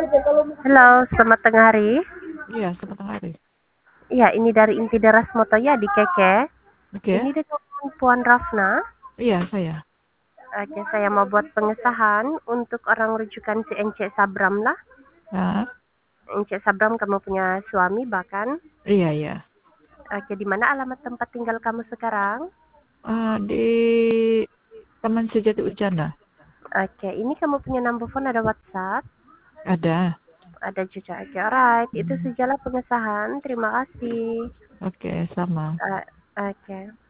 Halo, selamat tengah hari. Iya, selamat hari. Iya, ini dari Inti Deras Motoya di Keke. Ini Oke. dengan Puan Rafna. Iya, saya. Oke, saya mau buat pengesahan untuk orang rujukan si Ence Sabram lah. Nah, Ence Sabram kamu punya suami bahkan. iya, iya. Oke, di mana alamat tempat tinggal kamu sekarang? Di Taman Sejati Ucana. Oke, ini kamu punya number phone, ada WhatsApp, Ada. ada juga. Oke, alright. Itu Hmm. sajalah pengesahan. Terima kasih. Oke, sama. Oke.